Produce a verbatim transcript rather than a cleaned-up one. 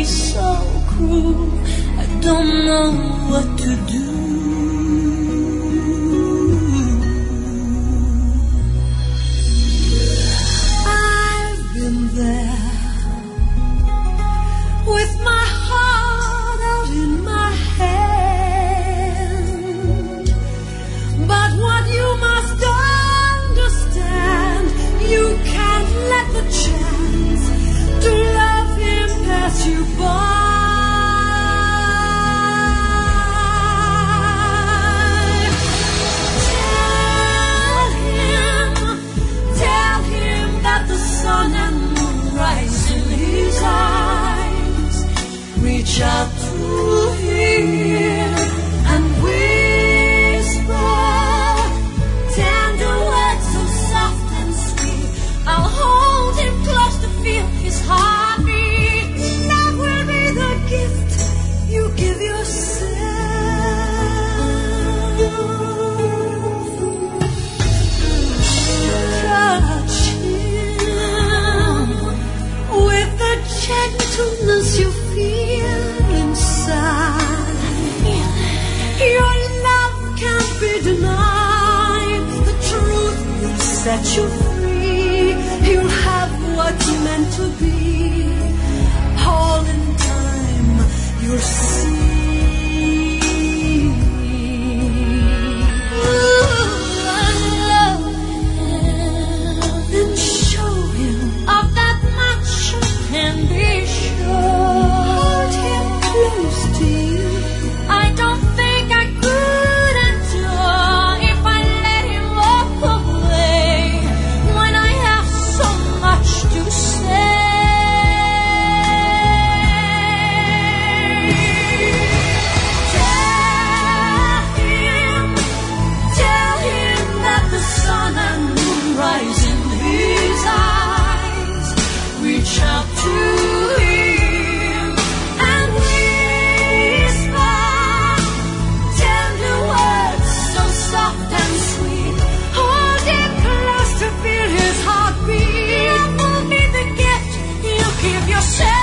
so cruel. I don't know what to do. I've been there with my heart out in my hand, but what you must understand, you can't let the chance to love him pass you by. Tell him, tell him that the sun and moon rise in his eyes. Reach out to him and whisper tender words so soft and sweet. I'll hold him close to feel his heartbeat. Love will be the gift you give yourself. Touch him with the gentleness you feel inside. Your love can't be denied. The truth will set you free. You'll have what's meant to be. All in time you'll see. Ooh, I love him. Then show him of that much you can be sure. Hold him close to you. I don't think I could endure if I let him walk away when I have so much to say. Tell him, tell him that the sun and moon rise in his eyes. Reach out to him and whisper tender words so soft and sweet. Hold him close to feel his heartbeat. That will be the gift you give yourself.